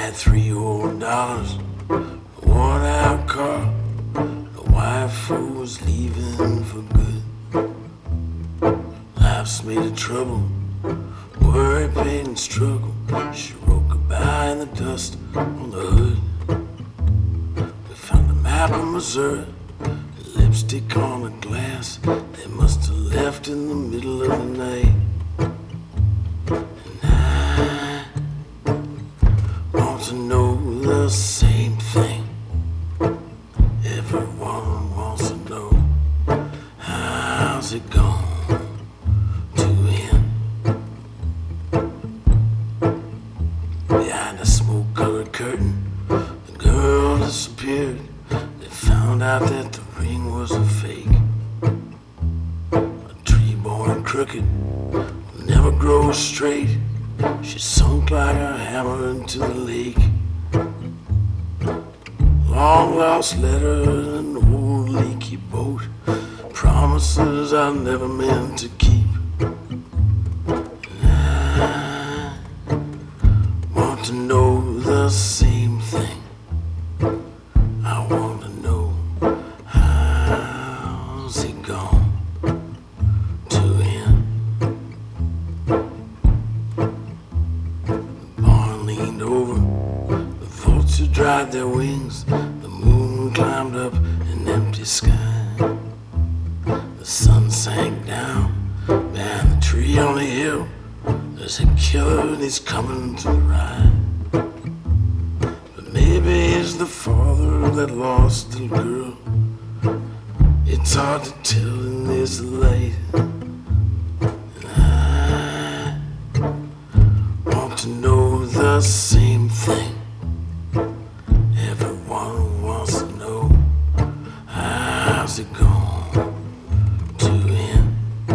had $3 worn out car. The wife was leaving for good. Life's made of trouble, worry, pain, and struggle. She wrote goodbye in the dust on the hood. We found a map of Missouri, lipstick on the glass. They must have left in the middle of the night. And I want to know the same thing. Everyone wants to know, how's it gone to end? Behind a smoke-colored curtain, the girl disappeared. They found out that the ring was a fake. A tree born crooked will never grow straight. She sunk like a hammer into the lake. Long lost letters and an old leaky boat, promises I never meant to keep. And I want to know the same thing. I want to know, how's it gone to end? The barn leaned over, the vulture dried their wings. The moon climbed up an empty sky. The sun sank down behind the tree on the hill. There's a killer and he's coming to the ride. But maybe it's the father of that lost little girl. It's hard to tell in this light. And I want to know the same thing. Everyone wants to know, how's it gone to end?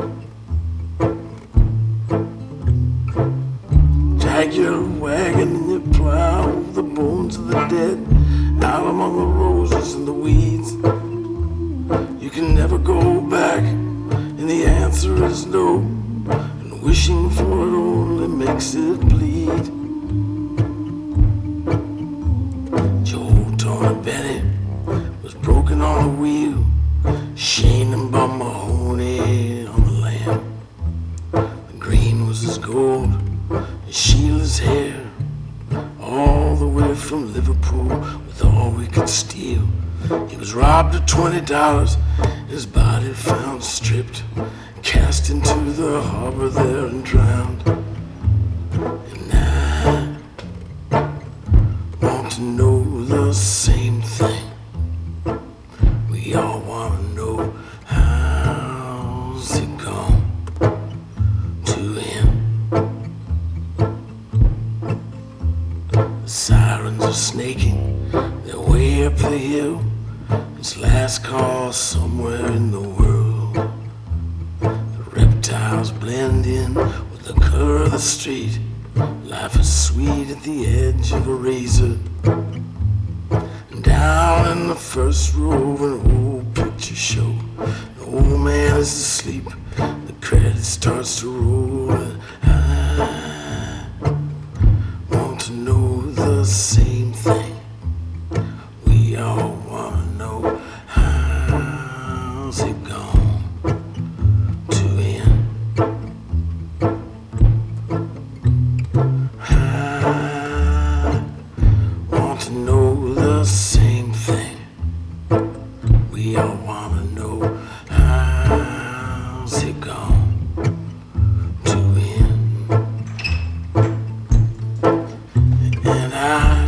Drag your wagon and you plow over the bones of the dead, out among the roses and the weeds. You can never go back, and the answer is no. And wishing for it only makes it bleed. Joe Tony Bennett was broken on the wheel, Shane and Bum Mahoney on the lamb. The green was his gold, and Sheila's hair, all the way from Liverpool with all we could steal. He was robbed of $20, his body found stripped, cast into the harbor there and drowned. And I want to know the same thing. We all want to know, how's it gone to end? The sirens are snaking their way up the hill. It's last call somewhere in the world. The reptiles blend in with the color of the street. Life is sweet at the edge of a razor. And down in the first row of an old picture show, the old man is asleep, the credit starts to roll. And I want to know the same thing. We all want to know, how's it gone to end? I want to know the same thing. We all want to know, how's it gone to end? And I